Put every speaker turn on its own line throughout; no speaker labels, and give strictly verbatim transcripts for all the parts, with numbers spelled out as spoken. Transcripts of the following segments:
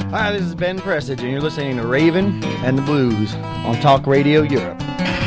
Hi, this is Ben Prestidge, and you're listening to Raven and the Blues on Talk Radio Europe.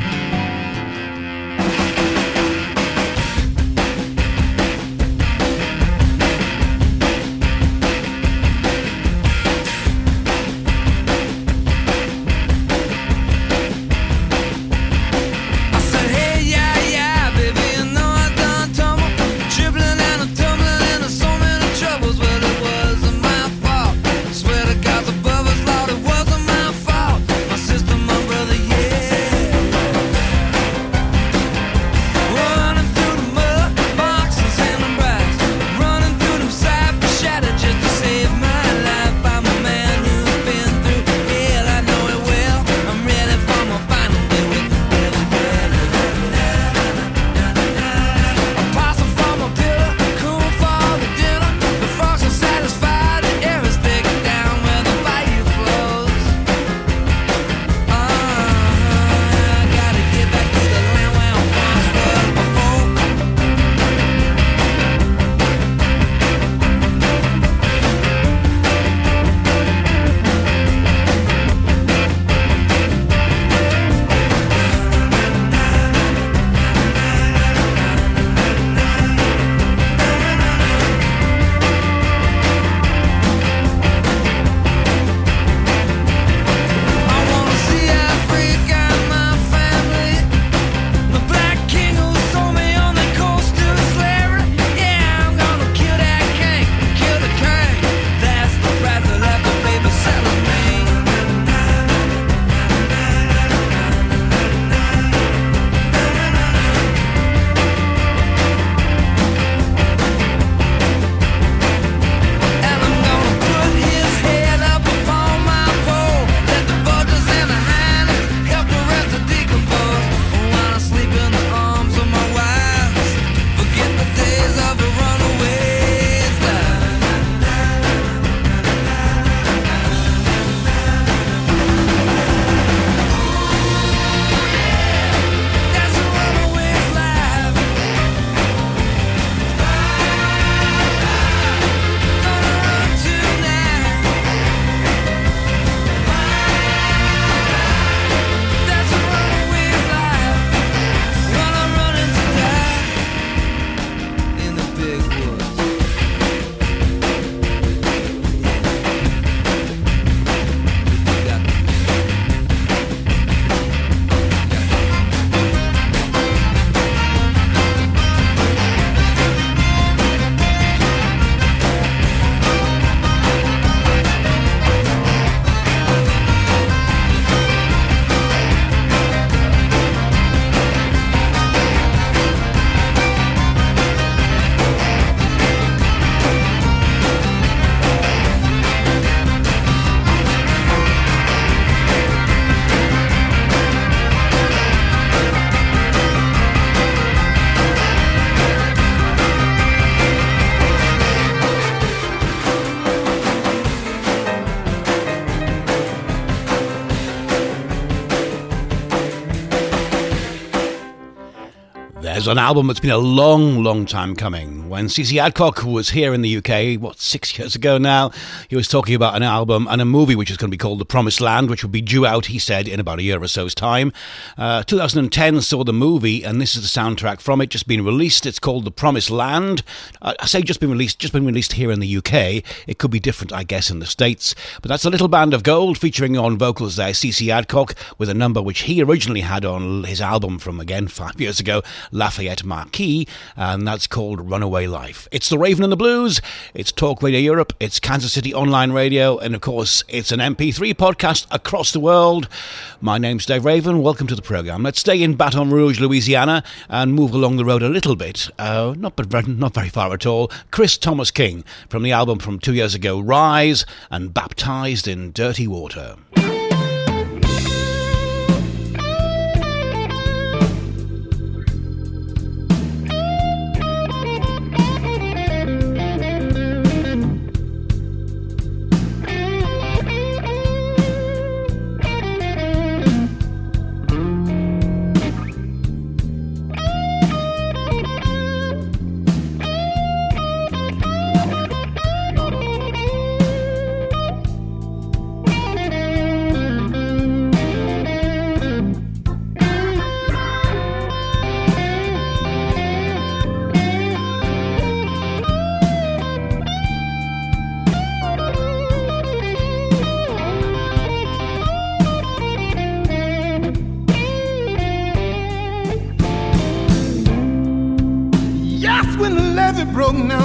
There's an album that's been a long, long time coming. When C C Adcock was here in the U K, what, six years ago now, he was talking about an album and a movie which is going to be called The Promised Land, which will be due out, he said, in about a year or so's time. Uh, two thousand ten saw the movie, and this is the soundtrack from it, just been released. It's called The Promised Land. Uh, I say just been released, just been released here in the U K. It could be different, I guess, in the States. But that's a little band of gold featuring on vocals there, C C Adcock, with a number which he originally had on his album from, again, five years ago, Lafayette Marquis, and that's called Runaway Life. It's the Raven and the Blues, it's Talk Radio Europe, it's Kansas City Online Radio, and of course it's an M P three podcast across the world. My name's Dave Raven, welcome to the programme. Let's stay in Baton Rouge, Louisiana, and move along the road a little bit, uh, not, not very far at all. Chris Thomas King, from the album from two years ago, Rise, and Baptized in Dirty Water.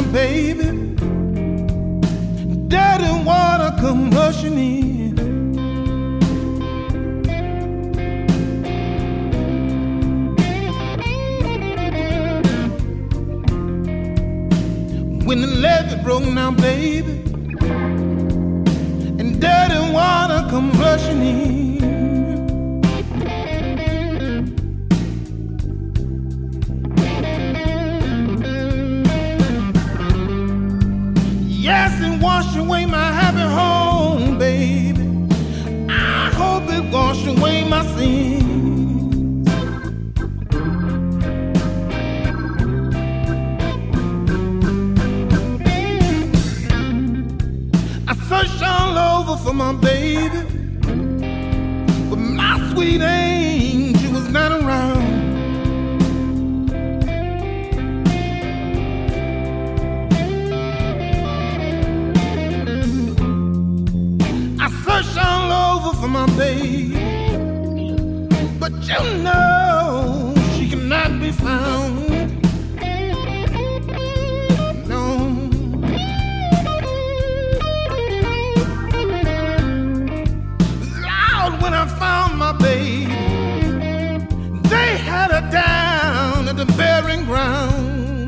baby. Dirty water come rushing in. When the levee broke down, baby, and dirty water come rushing in. Yes, and wash away my happy home, baby. I hope it wash away my sins. I searched all over for my baby, but my sweet angel was not around. Searched all over for my baby, but you know she cannot be found. No. Lord, when I found my baby, they had her down at the burying ground.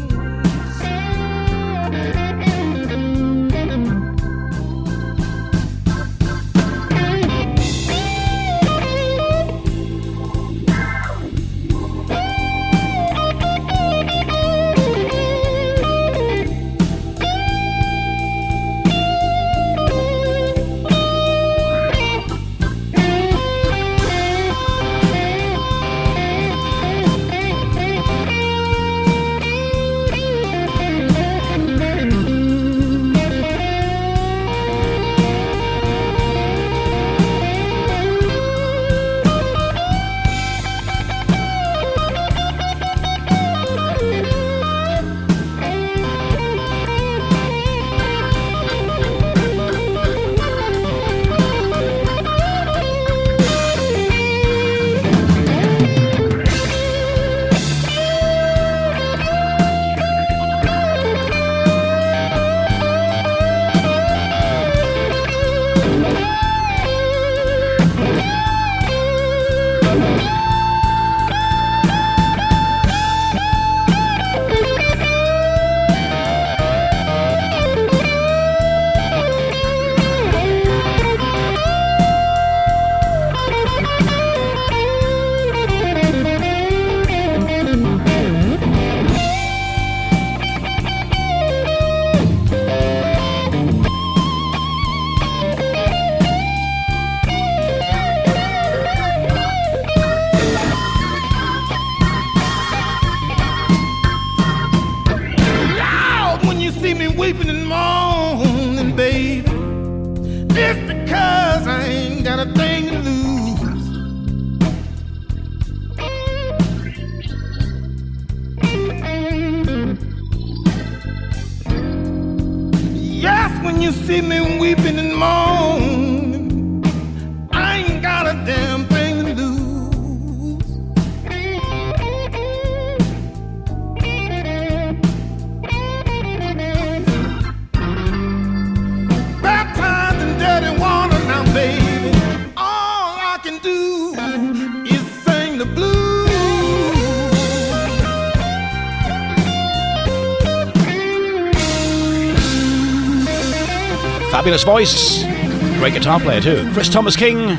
Fabulous voice, great guitar player too. Chris Thomas King.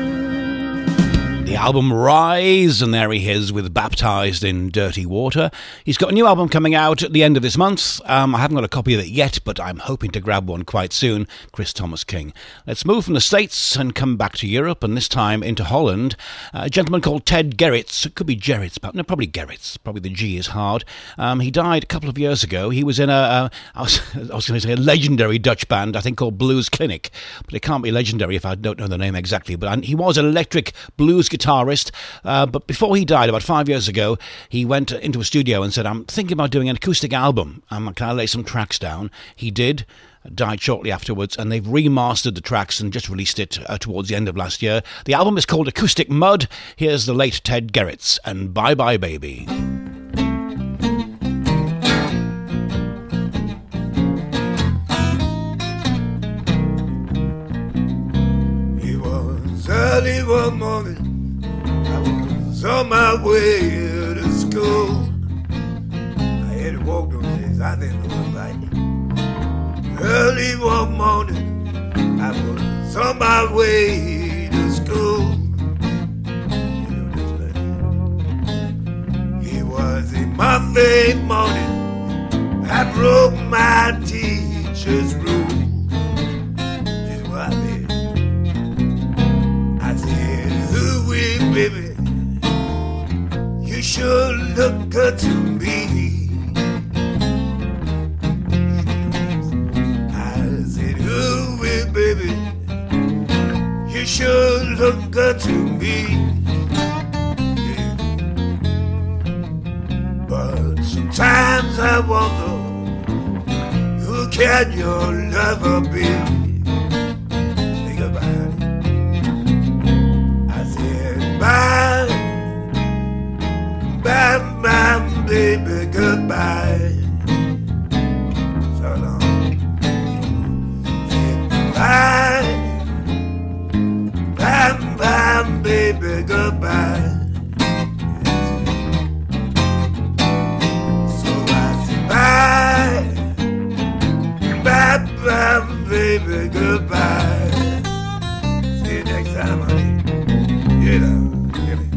The album Rise, and there he is with Baptized in Dirty Water. He's got a new album coming out at the end of this month. Um, I haven't got a copy of it yet, but I'm hoping to grab one quite soon. Chris Thomas King. Let's move from the States and come back to Europe, and this time into Holland. Uh, a gentleman called Ted Gerritz. It could be Gerritz, but no, probably Gerritz. Probably the G is hard. Um, he died a couple of years ago. He was in a, a I was, I was going to say a legendary Dutch band, I think called Blues Clinic, but it can't be legendary if I don't know the name exactly. But he was an electric blues guitarist, uh, but before he died, about five years ago, he went into a studio and said, I'm thinking about doing an acoustic album. Um, can I lay some tracks down? He did. Died shortly afterwards, and they've remastered the tracks and just released it uh, towards the end of last year. The album is called Acoustic Mud. Here's the late Ted Gerritz, and Bye Bye Baby.
Early one morning, I was on my way to school. I had to walk those days, I didn't know about it. Early one morning, I was on my way to school. You know this, buddy. It was a Monday morning, I broke my teacher's rule. This is what I did. I said, "Ooh-wee, baby, you sure look good to me." I said, "Ooh-wee, baby, you sure look good to me." Yeah. But sometimes I wonder, who can your lover be? Think about it. I said, bye, bye, bye, baby, goodbye. So long. Said, bye, bye, bye, baby, goodbye. So I said, bye, bye, bye, baby, goodbye. See you next time, honey. You know, get me.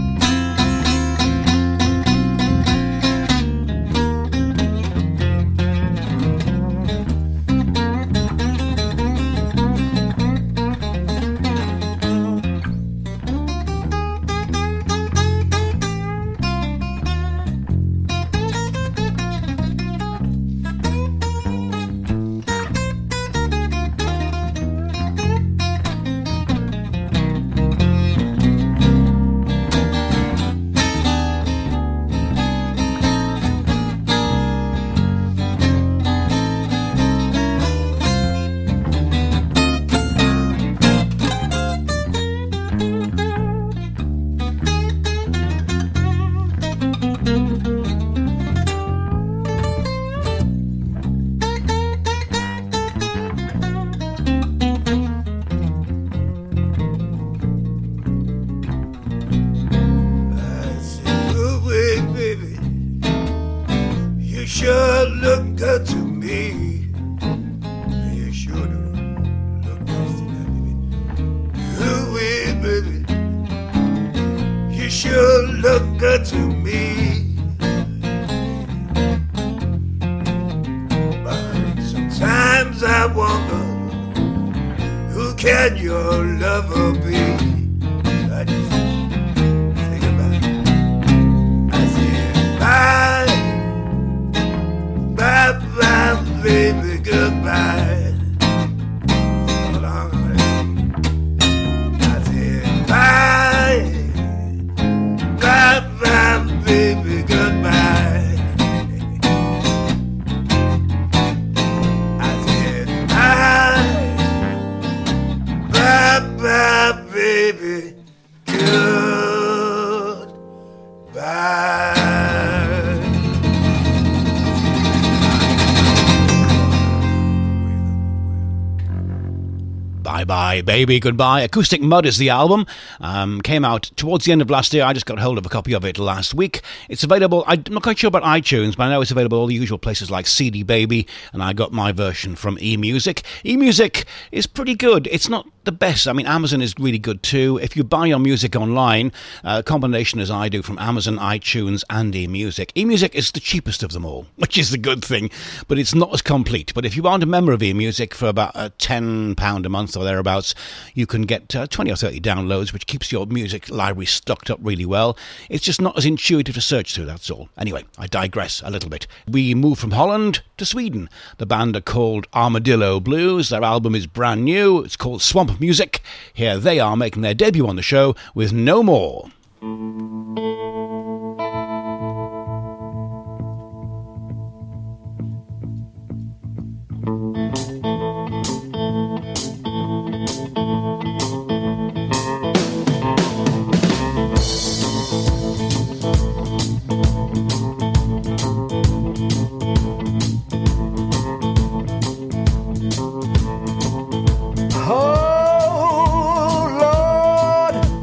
Baby Goodbye. Acoustic Mud is the album. Um, came out towards the end of last year. I just got hold of a copy of it last week. It's available, I'm not quite sure about iTunes, but I know it's available all the usual places like C D Baby, and I got my version from eMusic. eMusic is pretty good. It's not the best. I mean, Amazon is really good too. If you buy your music online, a combination as I do from Amazon, iTunes and eMusic. eMusic is the cheapest of them all, which is the good thing, but it's not as complete. But if you aren't a member of eMusic for about uh, ten pounds a month or thereabouts, you can get uh, twenty or thirty downloads, which keeps your music library stocked up really well. It's just not as intuitive to search through, that's all. Anyway, I digress a little bit. We move from Holland to Sweden. The band are called Armadillo Blues. Their album is brand new. It's called Swamp Music. Here they are making their debut on the show with No More.
Oh, Lord,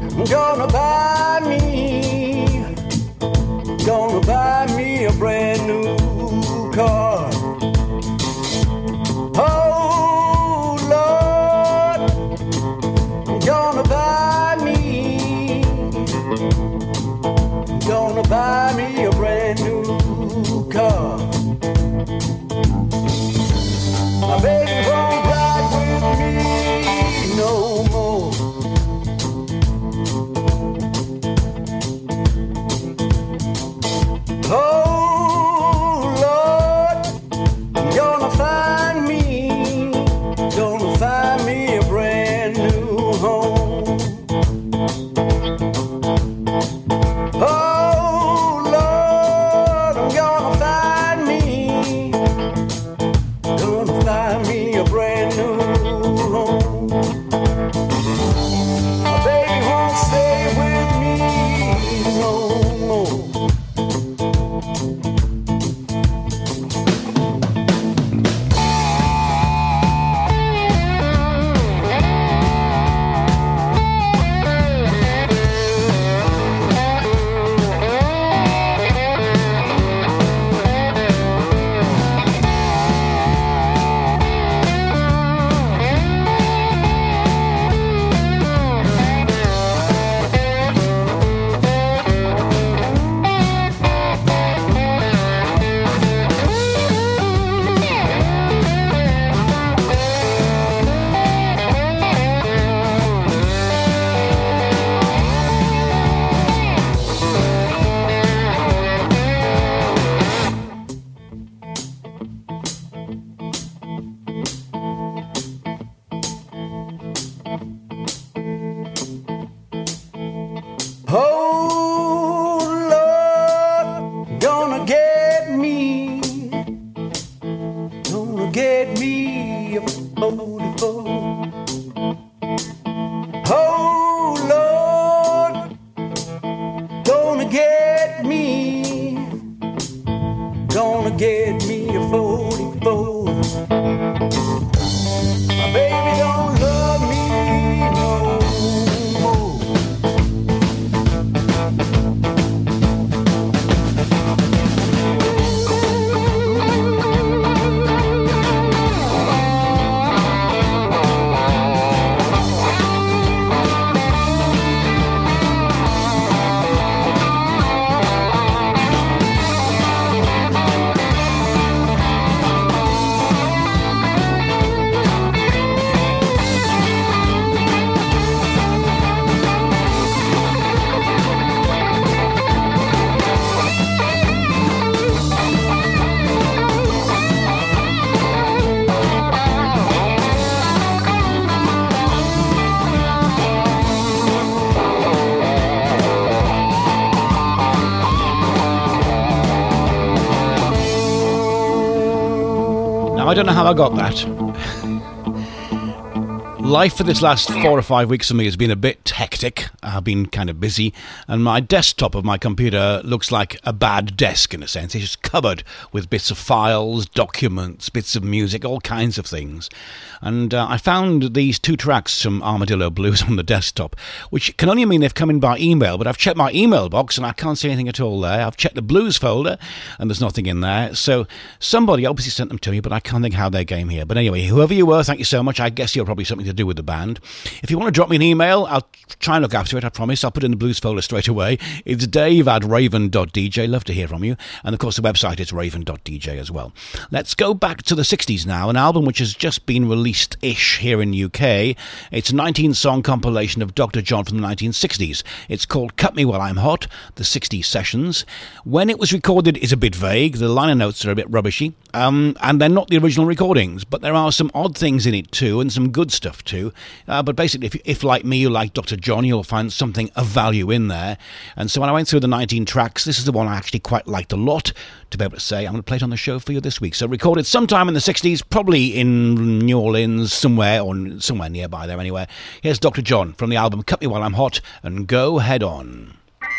don't know how I got that. Life for this last four or five weeks for me has been a bit hectic. I've been kind of busy, and my desktop of my computer looks like a bad desk in a sense. It's just covered with bits of files, documents, bits of music, all kinds of things. And uh, I found these two tracks from Armadillo Blues on the desktop, which can only mean they've come in by email, but I've checked my email box and I can't see anything at all there. I've checked the blues folder and there's nothing in there. So somebody obviously sent them to me, but I can't think how they came here. But anyway, whoever you were, thank you so much. I guess you're probably something to do with the band. If you want to drop me an email, I'll try and look after it, I promise. I'll put it in the blues folder straight away. It's dave at raven dot d j. Love to hear from you. And of course the website is raven dot d j as well. Let's go back to the sixties now, an album which has just been released-ish here in U K. It's a nineteen song compilation of Doctor John from the nineteen sixties. It's called Cut Me While I'm Hot, the sixties sessions. When it was recorded is a bit vague. The liner notes are a bit rubbishy. Um, and they're not the original recordings, but there are some odd things in it too, and some good stuff too. Uh, but basically, if, if like me, you like Doctor John, you'll find something of value in there. And so when I went through the nineteen tracks, this is the one I actually quite liked a lot, to be able to say I'm going to play it on the show for you this week. So recorded sometime in the sixties, probably in New Orleans, somewhere, or somewhere nearby there anyway. Here's Doctor John from the album Cut Me While I'm Hot, and Go Head On.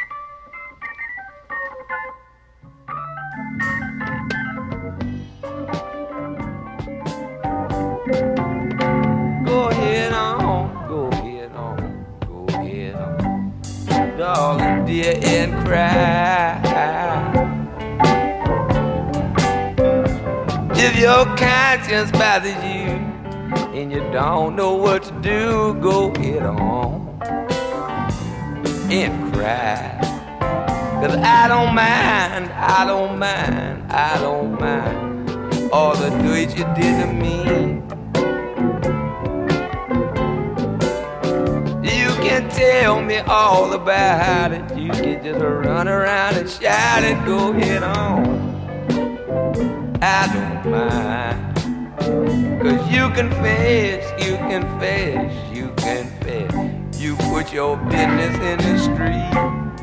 Go ahead on, go ahead on, go ahead on, darling dear, and cry. If your conscience bothers you and you don't know what to do, go ahead on and cry. 'Cause I don't mind, I don't mind, I don't mind all the good you did to me. You can tell me all about it. You can just run around and shout it. Go ahead on, I don't mind. 'Cause you confess, you confess, you confess. You put your business in the street.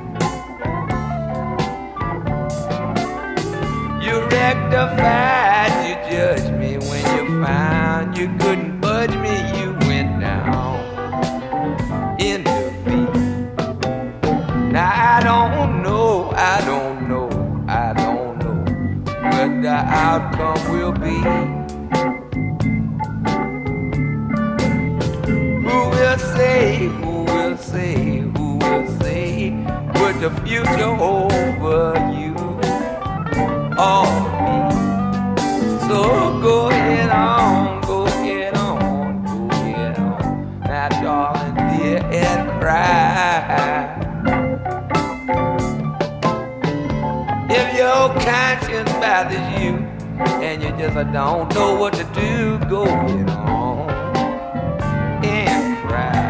You rectified, you judged me when you found you couldn't budge me. You went down in defeat. Now I don't know, I don't know, I don't know what the outcome will be. Who will say, who will say, who will say what the future holds for you or me? So go ahead on, go ahead on, go ahead on, now darling dear, and cry. If your conscience bothers you and you just don't know what to do, go ahead on and cry.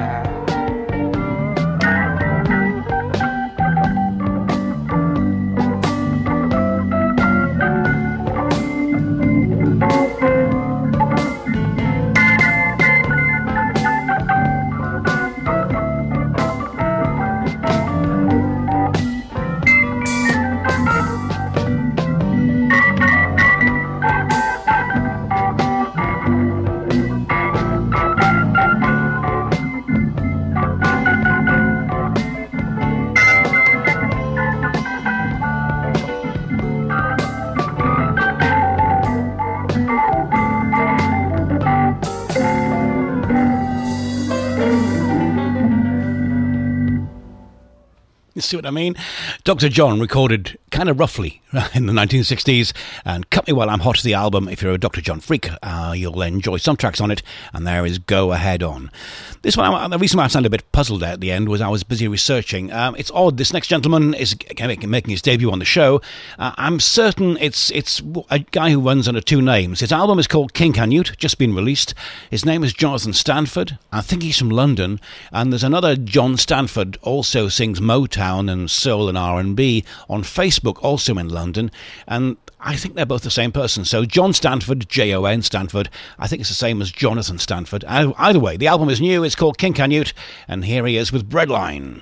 See what I mean? Doctor John recorded kind of roughly in the nineteen sixties, and Cut Me While I'm Hot, the album. If you're a Doctor John freak, uh, you'll enjoy some tracks on it, and there is Go Ahead On. This one, the reason why I sounded a bit puzzled at the end was I was busy researching. Um, it's odd, this next gentleman is making his debut on the show. Uh, I'm certain it's it's a guy who runs under two names. His album is called King Canute, just been released. His name is Jonathan Stanford. I think he's from London, and there's another John Stanford, also sings Motown and soul and R and B on Facebook, also in London, and I think they're both the same person. So John Stanford, J O N Stanford, I think it's the same as Jonathan Stanford. Either way, the album is new, it's called King Canute, and here he is with Breadline.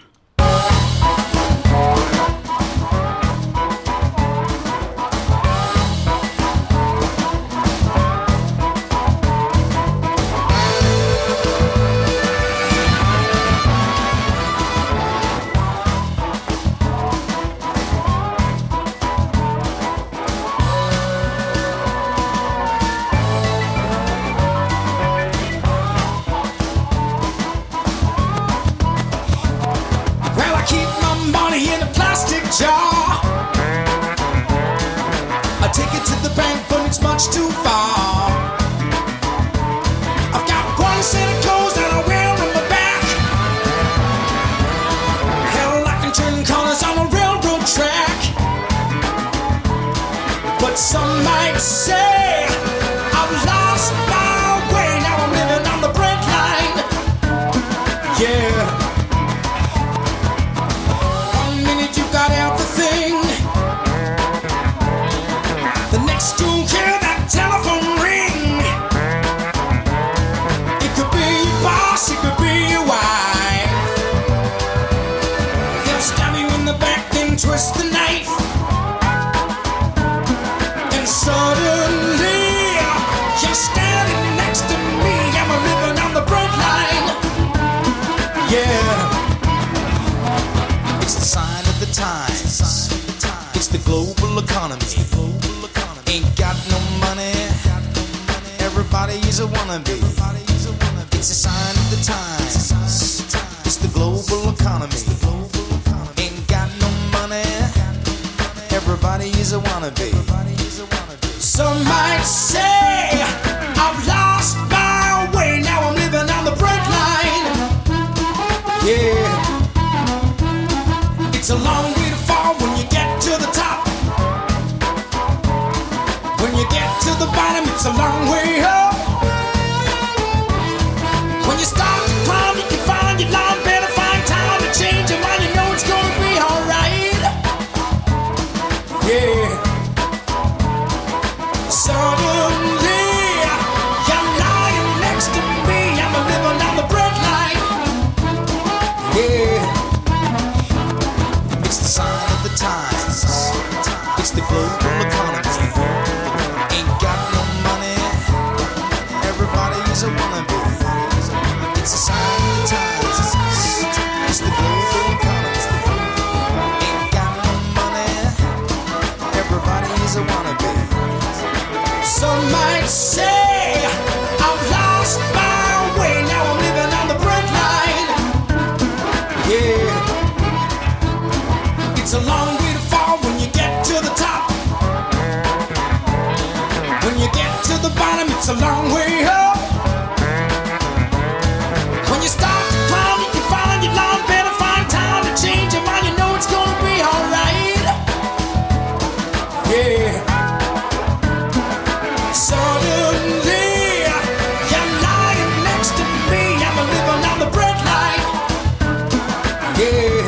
twist the knife, and suddenly you're standing next to me. I'm a living on the breadline. Yeah, it's the sign of the times. It's the global economy. Ain't got no money. Everybody is a wannabe. It's a sign of the times. It's the global economy. Ain't got no money. Everybody is a wannabe. Some might say I've lost my way. Now I'm living on the breadline. Yeah, it's a long way to fall when you get to the top. When you get to the bottom, it's a long way up. When you start to climb, you can find your line. Better find time to change your mind. You know it's gonna be alright. Yeah. Suddenly, you're lying next to me. I'm a living on the breadline. Yeah. It's the sign of the times. It's the global economy. Ain't got no money. Everybody is a wannabe. It's a sign of the times. It's the global economy. Ain't got no money. Everybody is a wannabe. Some might say I've lost my way. Now I'm living on the breadline. Yeah, it's a long way to fall when you get to the top. When you get to the bottom, it's a long way up. When you start to climb, you can find your line. Better find time to change your mind. You know it's gonna be alright. Yeah. Suddenly, you're lying next to me. I'm a living on the breadline. Yeah.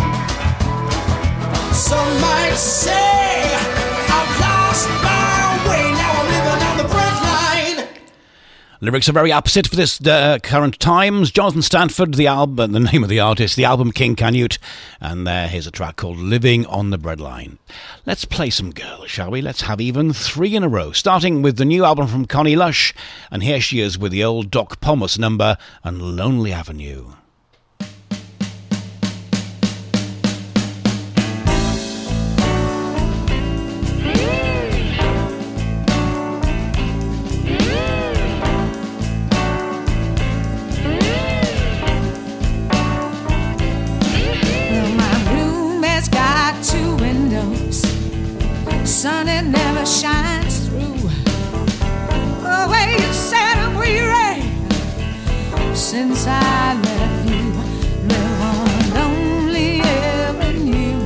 Some might say I've lost my way. Now I'm living on the breadline.
Lyrics are very opposite for this uh, current times. Jonathan Stanford, the album, the name of the artist, the album King Canute, and uh, here's a track called Living on the Breadline. Let's play some girls, shall we? Let's have even three in a row, starting with the new album from Connie Lush, and here she is with the old Doc Pomus number and Lonely Avenue.
Sun, it never shines through. The way you said I'm weary since I left you. Live on lonely avenue.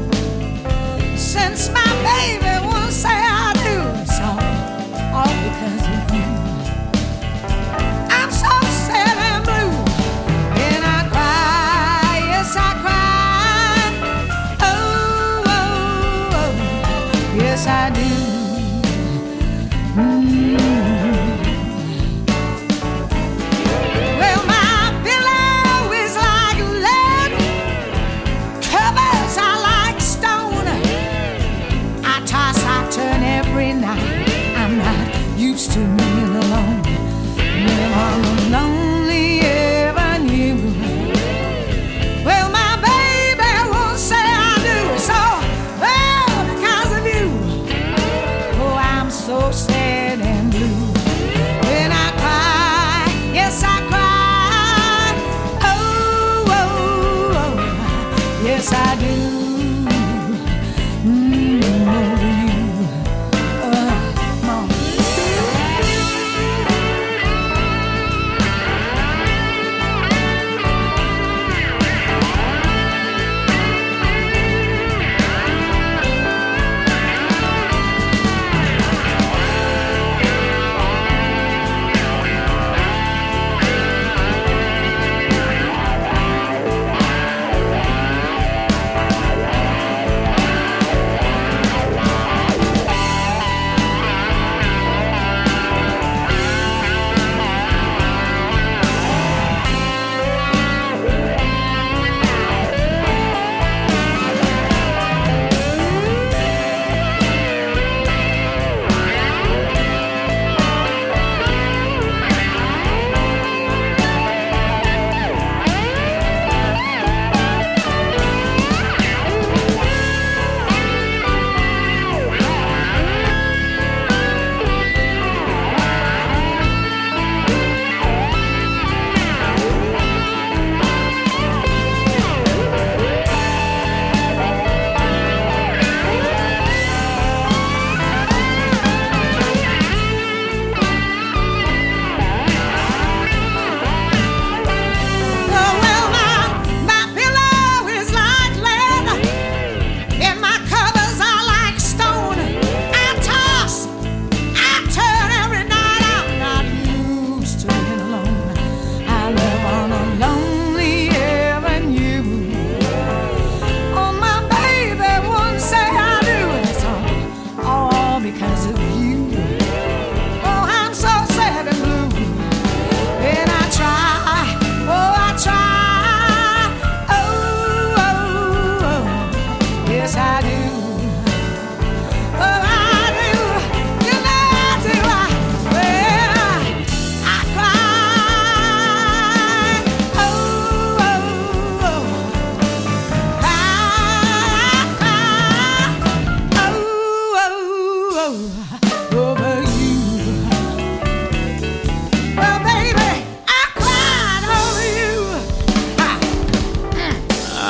Since my baby won't say I do, it's all, all because of you. I'm so sad and blue, and I cry, yes I cry. Oh, oh, oh. Yes, I do. Mm. Well, my pillow is like lead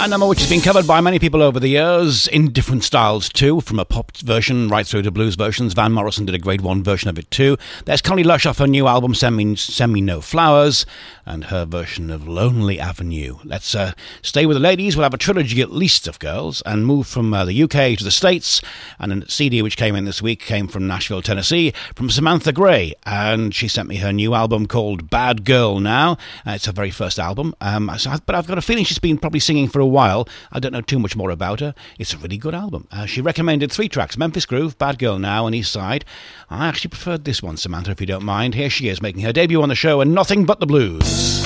A number which has been covered by many people over the years in different styles too, from a pop version right through to blues versions. Van Morrison did a grade one version of it too. There's Connie Lush off her new album Send Me, Send Me No Flowers, and her version of Lonely Avenue. Let's uh, stay with the ladies. We'll have a trilogy at least of girls and move from uh, the U K to the States. And a C D which came in this week came from Nashville, Tennessee, from Samantha Gray, and she sent me her new album called Bad Girl Now. Uh, it's her very first album, um, so I've, but I've got a feeling she's been probably singing for a while. I don't know too much more about her. It's a really good album. Uh, she recommended three tracks: Memphis Groove, Bad Girl Now, and East Side. I actually preferred this one, Samantha, if you don't mind. Here she is making her debut on the show, and Nothing But the Blues.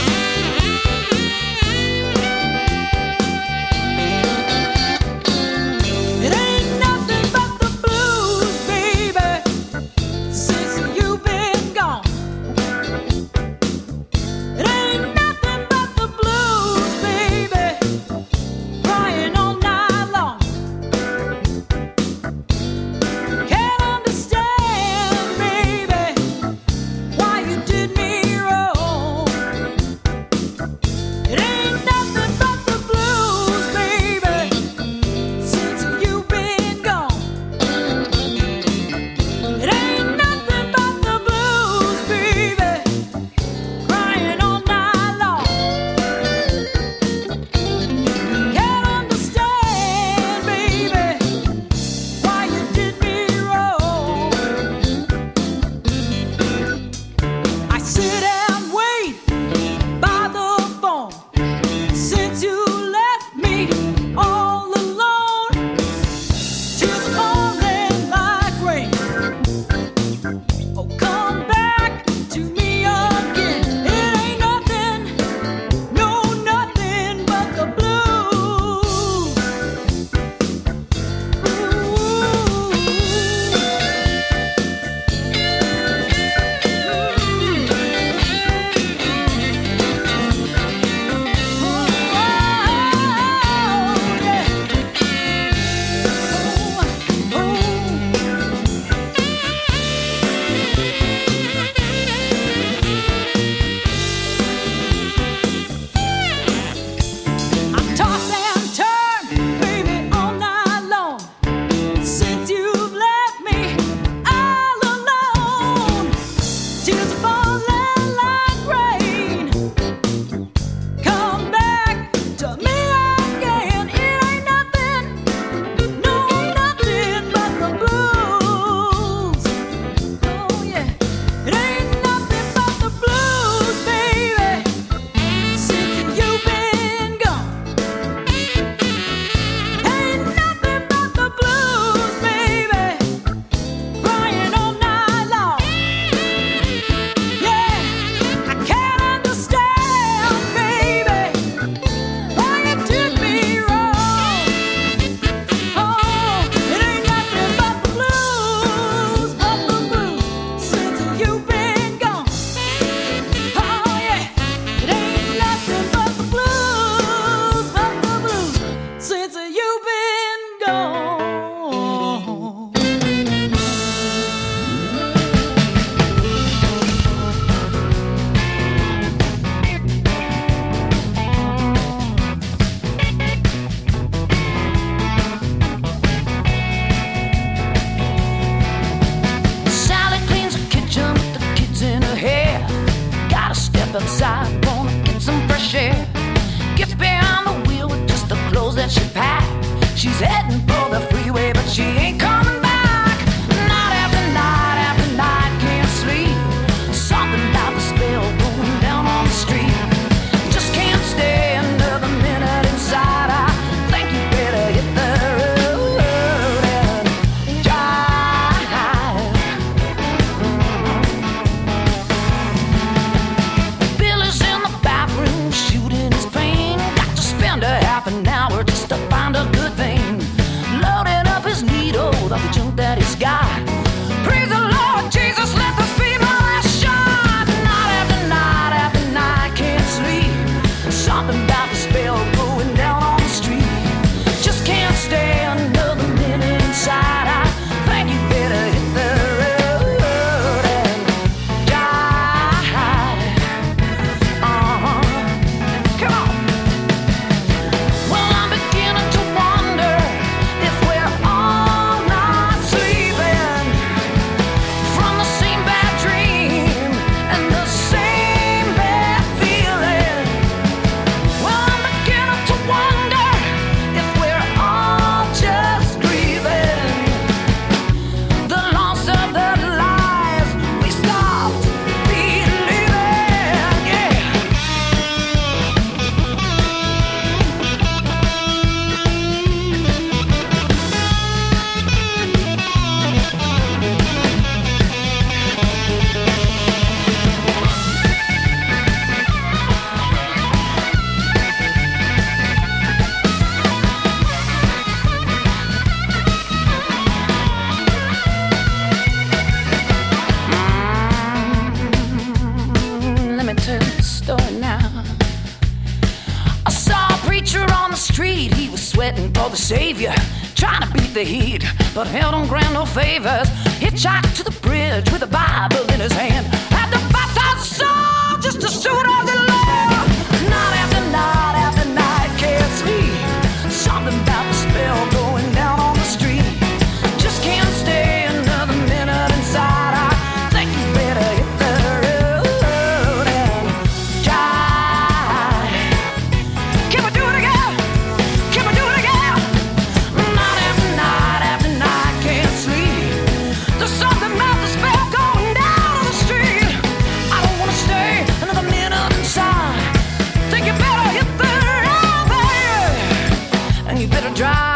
Well, I'm waiting for the savior, trying to beat the heat, but hell don't grant no favors. Hitchhiked to the bridge with a Bible in his hand, had to baptize a soul just to suit all the law. Night after night after night, can't sleep. Something about the spell going down on the street. Just can't stay another minute inside. I think you better hit the road and drive. Can we do it again? Can we do it again? Night after night after night, can't sleep. There's something about the spell going down on the street. I don't wanna stay another minute inside. Think you better hit the road, baby, and you better drive.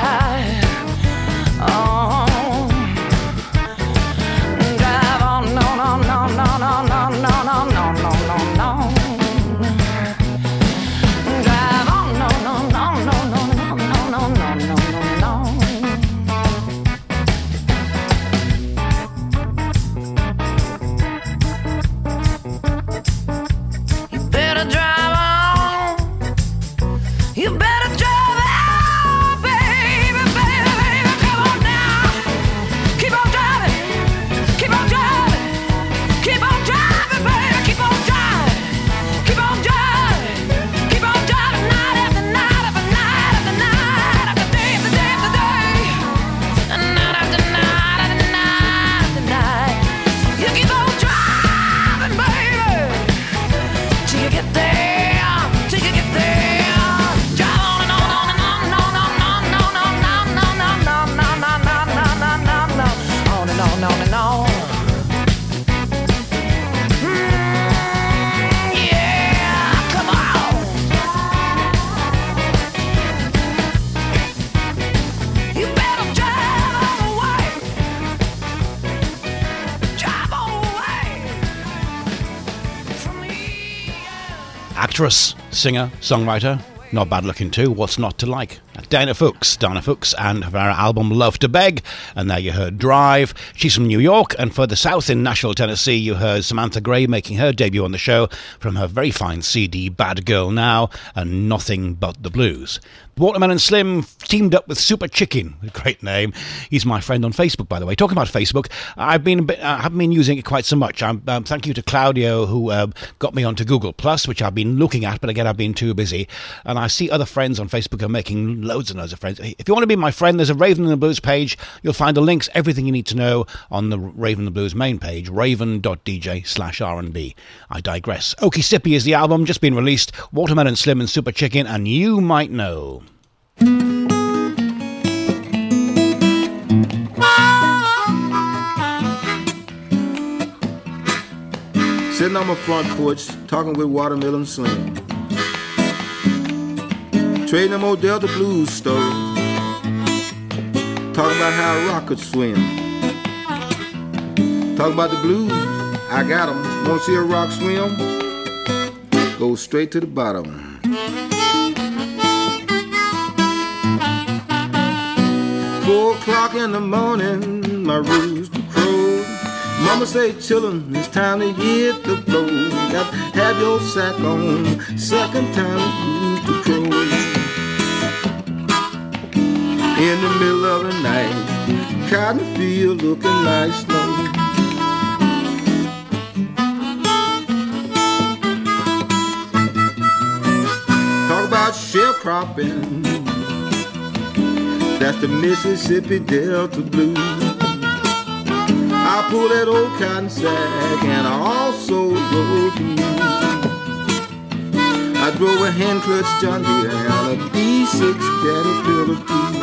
Actress, singer, songwriter, not bad looking too. What's not to like? Dana Fuchs, Dana Fuchs, and her album Love to Beg. And there you heard Drive. She's from New York, and further south in Nashville, Tennessee, you heard Samantha Gray making her debut on the show from her very fine C D Bad Girl Now and Nothing But the Blues. Watermelon Slim teamed up with Super Chicken, a great name. He's my friend on Facebook, by the way. Talking about Facebook, I've been a bit, I haven't been using it quite so much. Um, um, thank you to Claudio, who uh, got me onto Google Plus, which I've been looking at, but again, I've been too busy. And I see other friends on Facebook are making loads and loads of friends. If you want to be my friend, there's a Raven and the Blues page. You'll find the links, everything you need to know on the Raven and the Blues main page, raven.dj slash R&B. I digress. Okie Sippy is the album, just been released. Watermelon Slim and Super Chicken, and You Might Know.
Sitting on my front porch, talking with Watermelon Slim, trading them old Delta Blues stories, talking about how a rock could swim, talking about the blues. I got them. Want to see a rock swim? Go straight to the bottom. Four o'clock in the morning, my rooster crowed. Mama say, chillin', it's time to hit the road. Got to have your sack on, second time rooster crow. In the middle of the night, cotton field looking like snow. Talk about sharecropping, that's the Mississippi Delta Blues. I pull that old cotton sack and I also rode the mule. I drove a hand clutch John Deere and a D six Caterpillar too.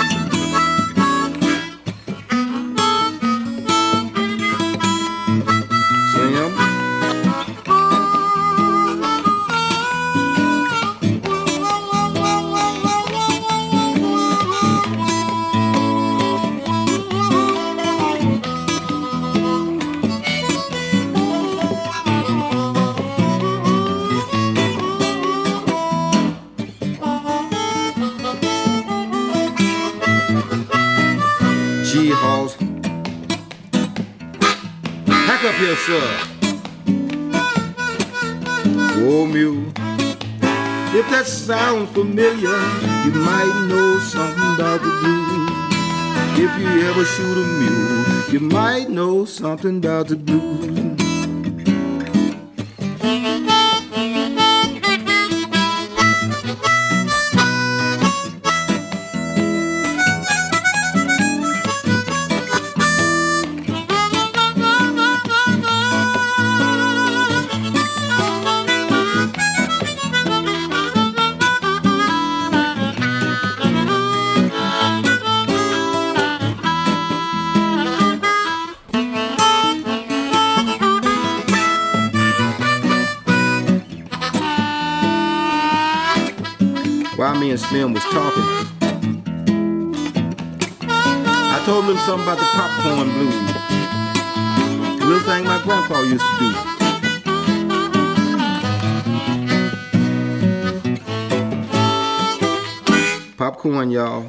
Sir. Oh, mule, If that sounds familiar, you might know something about the blues. If you ever shoot a mule, you might know something about the blues. While me and Slim was talking, I told him something about the popcorn blues. A little thing my grandpa used to do. Popcorn, y'all.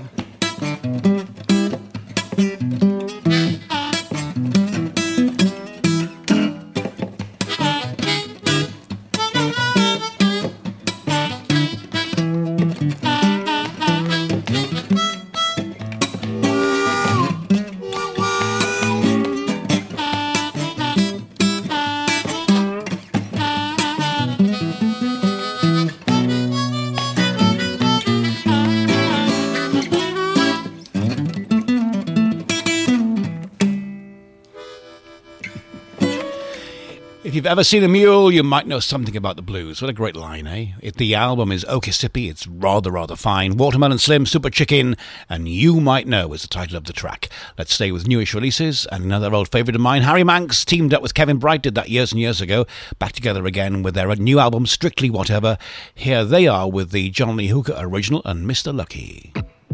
If you've ever seen a mule, you might know something about the blues. What a great line, eh? If the album is Okissippi, it's rather, rather fine. Watermelon Slim, Super Chicken, and You Might Know is the title of the track. Let's stay with newish releases, and another old favourite of mine, Harry Manx, teamed up with Kevin Bright, did that years and years ago, back together again with their new album, Strictly Whatever. Here they are with the John Lee Hooker original and Mister Lucky.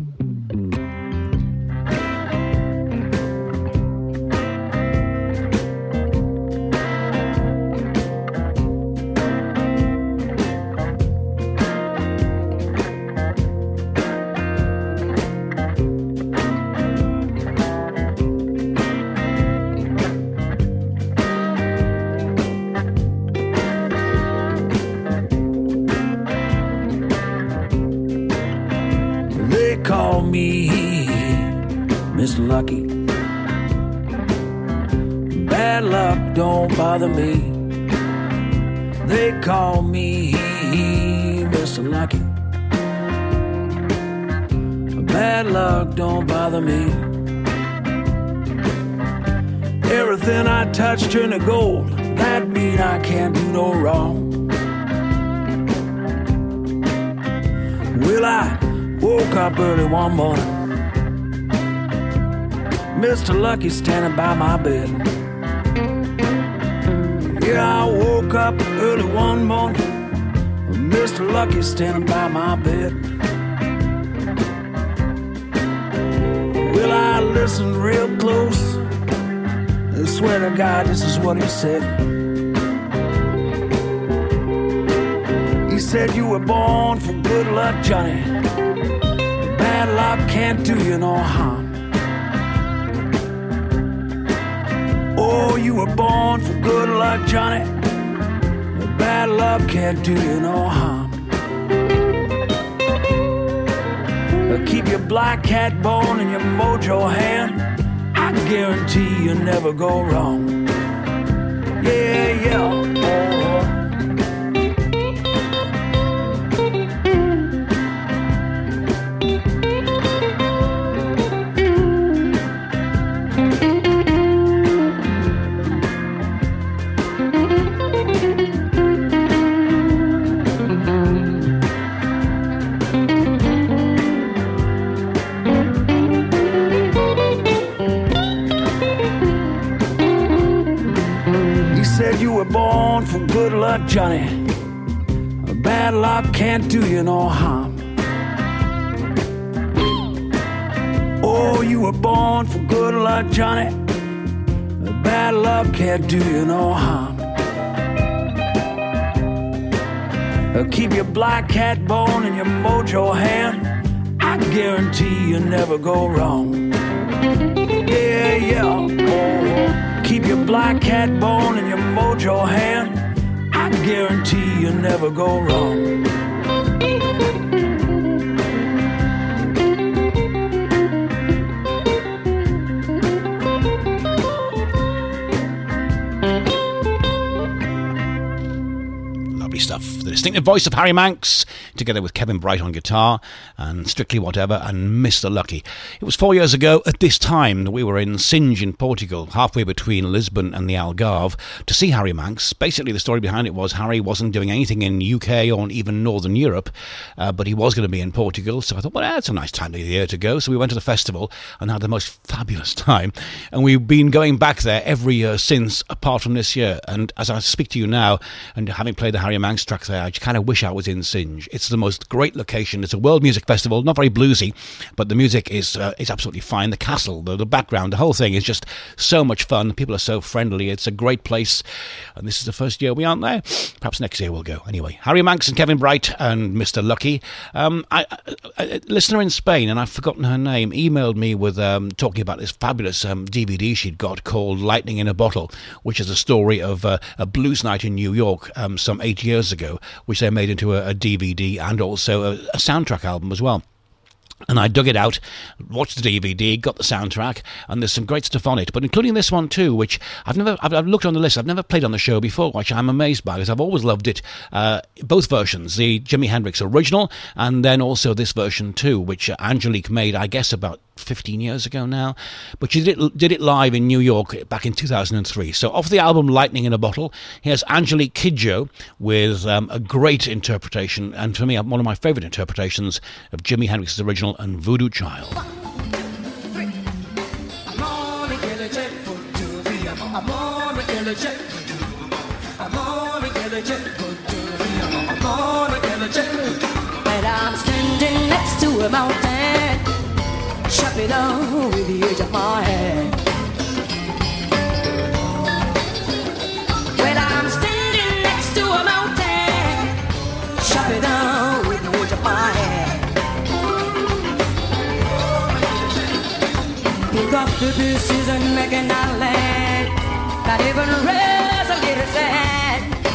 Mister Lucky, bad luck don't bother me. They call me Mister Lucky. Bad luck don't bother me. Everything I touch turn to gold. That mean I can't do no wrong. Well, I woke up early one morning, Mister Lucky standing by my bed. Yeah, I woke up early one morning, Mister Lucky standing by my bed. Well, I listened real close. I swear to God, this is what he said. He said, you were born for good luck, Johnny. Bad luck can't do you no harm. Oh, you were born for good luck, Johnny. Bad luck can't do you no harm. Keep your black cat bone in your mojo hand. I guarantee you'll never go wrong. Yeah, yeah. Oh. Born for good luck, Johnny. Bad luck can't do you no harm. Oh, you were born for good luck, Johnny. Bad luck can't do you no harm. Keep your black cat bone in your mojo hand. I guarantee you'll never go wrong. Yeah, yeah. Oh. Keep your black cat bone in your mojo hand. I guarantee you'll never go wrong.
distinctive voice of Harry Manx, together with Kevin Bright on guitar, and Strictly Whatever, and Mister Lucky. It was four years ago at this time that we were in Singe in Portugal, halfway between Lisbon and the Algarve, to see Harry Manx. Basically, the story behind it was Harry wasn't doing anything in the U K or even Northern Europe, uh, but he was going to be in Portugal, so I thought, well, that's a nice time of the year to go. So we went to the festival and had the most fabulous time, and we've been going back there every year since, apart from this year. And as I speak to you now, and having played the Harry Manx track there, I kind of wish I was in Singe. It's the most great location. It's a world music festival, not very bluesy, but the music is uh, is absolutely fine. The castle, the, the background, the whole thing is just so much fun. People are so friendly. It's a great place, and this is the first year we aren't there. Perhaps next year we'll go. Anyway, Harry Manx and Kevin Bright and Mister Lucky. Um, I, a, a listener in Spain, and I've forgotten her name, emailed me with um, talking about this fabulous um, D V D she'd got called Lightning in a Bottle, which is a story of uh, a blues night in New York um, some eight years ago, which they made into a, a D V D and also a, a soundtrack album as well. And I dug it out, watched the D V D, got the soundtrack, and there's some great stuff on it, but including this one too, which I've never, I've, I've looked on the list, I've never played on the show before, which I'm amazed by, because I've always loved it, uh, both versions, the Jimi Hendrix original, and then also this version too, which Angelique made, I guess, about fifteen years ago now, but she did it, did it live in New York back in two thousand three. So off the album Lightning in a Bottle, here's Angelique Kidjo with um, a great interpretation, and for me, one of my favourite interpretations of Jimi Hendrix's original and Voodoo Child.
And I'm standing next to a mountain, shut me down with the edge of my hand. Well, I'm standing next to a mountain, shut me down with the edge of my hand. Pick up the pieces and make an island, not even raise a little sand.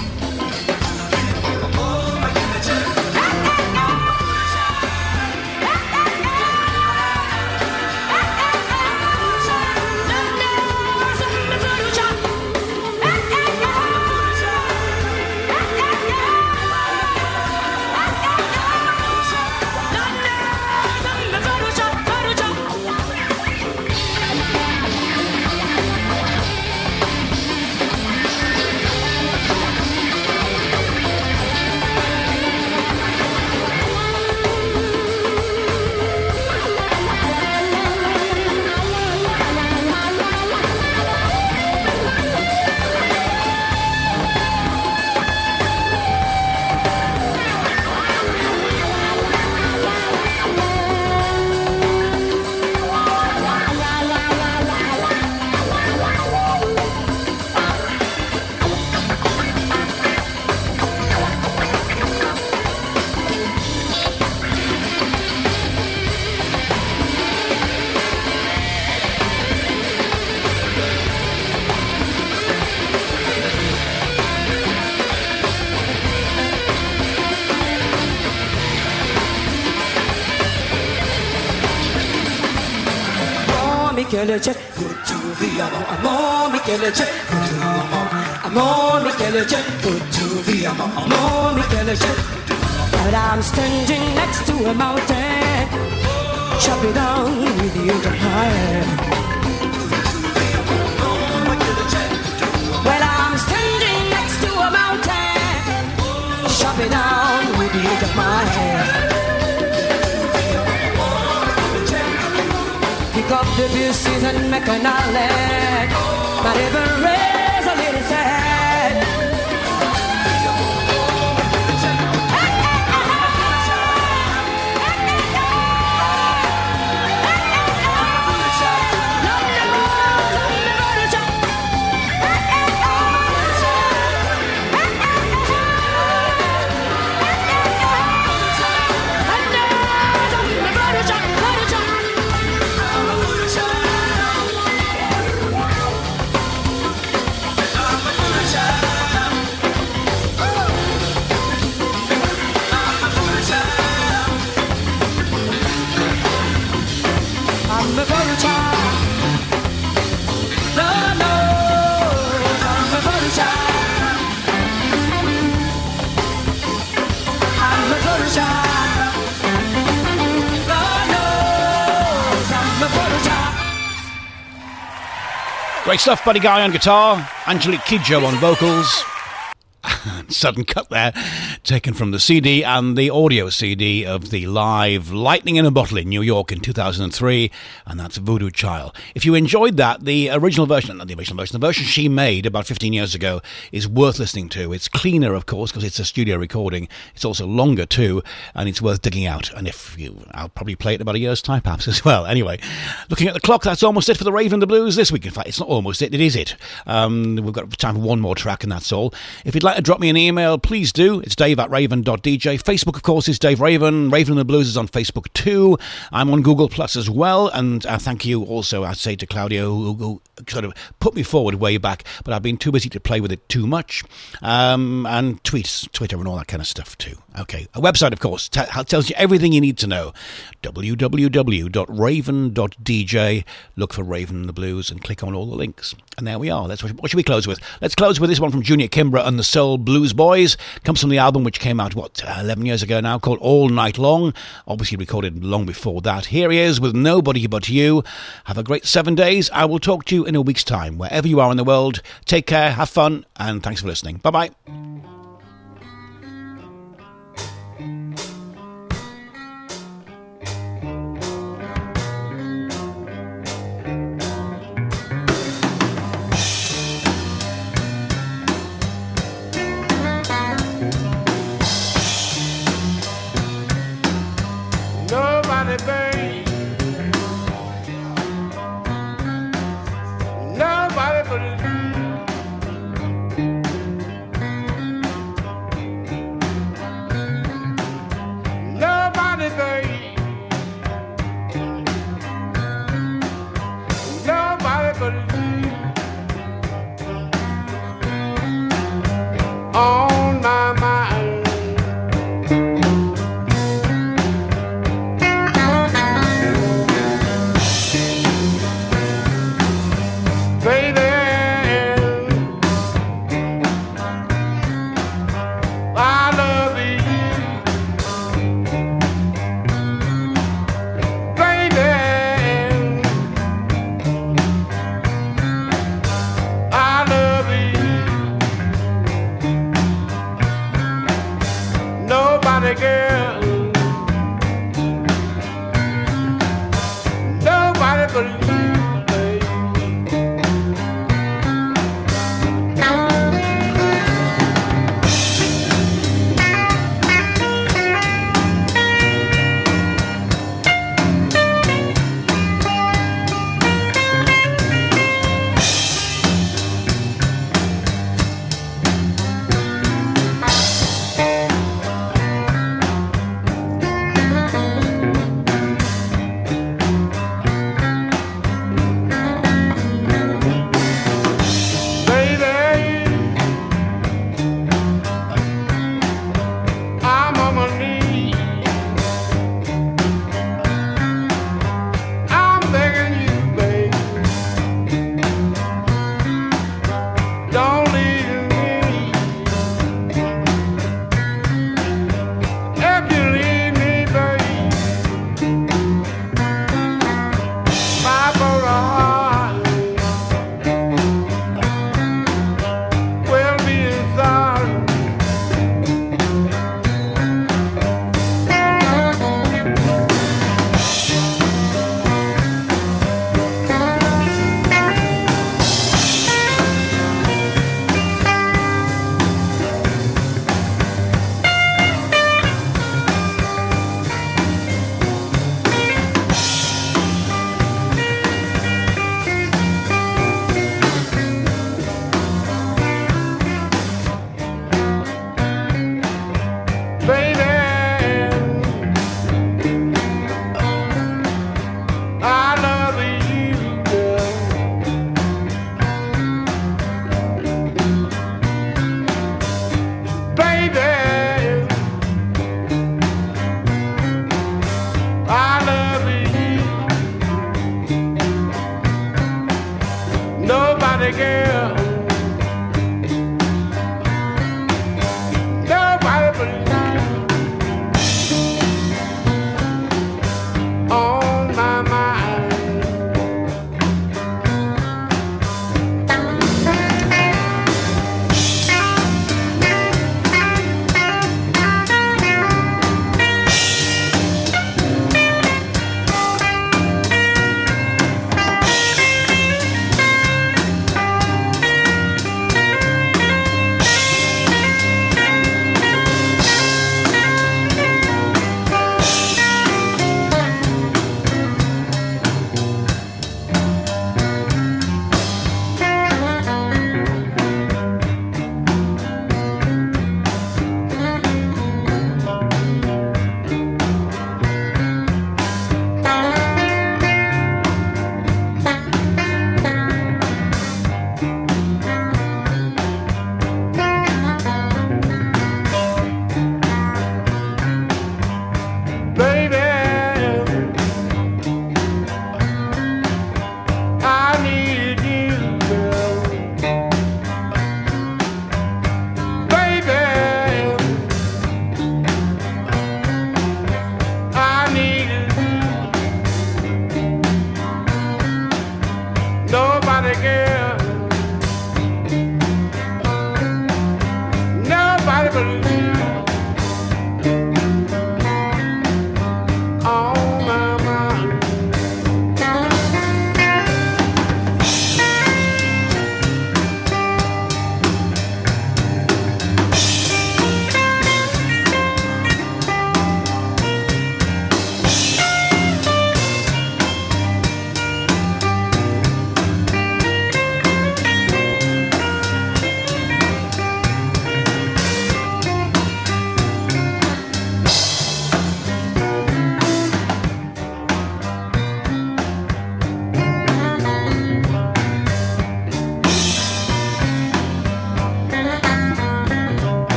Michele c'è, butto via, amore Michele c'è, amore Michele c'è, butto via, amore Michele c'è. But I'm standing next to a mountain, chop it down with the edge of my hand. Well, I'm standing next to a mountain, chop it down with the edge of my hand. Pick up the pieces and make an island, not even raise a little sand.
Great stuff, Buddy Guy on guitar, Angelique Kidjo on vocals. Sudden cut there, taken from the C D and the audio C D of the live Lightning in a Bottle in New York in two thousand three, and that's Voodoo Child. If you enjoyed that, the original version, not the original version, the version she made about fifteen years ago is worth listening to. It's cleaner, of course, because it's a studio recording. It's also longer too, and it's worth digging out. And if you, I'll probably play it in about a year's time, perhaps, as well. Anyway, looking at the clock, that's almost it for the Raven and the Blues this week. In fact, it's not almost it, it is it. Um, we've got time for one more track, and that's all. If you'd like to drop me an email, please do. It's dave at raven dot d j. Facebook, of course, is Dave Raven. Raven and the Blues is on Facebook too. I'm on Google Plus as well. And uh, thank you also, I say, to Claudio, who, who sort of put me forward way back, but I've been too busy to play with it too much. Um, and tweets, Twitter and all that kind of stuff too. Okay, a website, of course, t- tells you everything you need to know. w w w dot raven dot d j. Look for Raven and the Blues and click on all the links. And there we are. That's what, what should we close with? Let's close with this one from Junior Kimbrough and the Soul Blues Boys. Comes from the album which came out, what, eleven years ago now, called All Night Long. Obviously recorded long before that. Here he is with Nobody But You. Have a great seven days. I will talk to you in a week's time. Wherever you are in the world, take care, have fun, and thanks for listening. Bye-bye.
Nobody but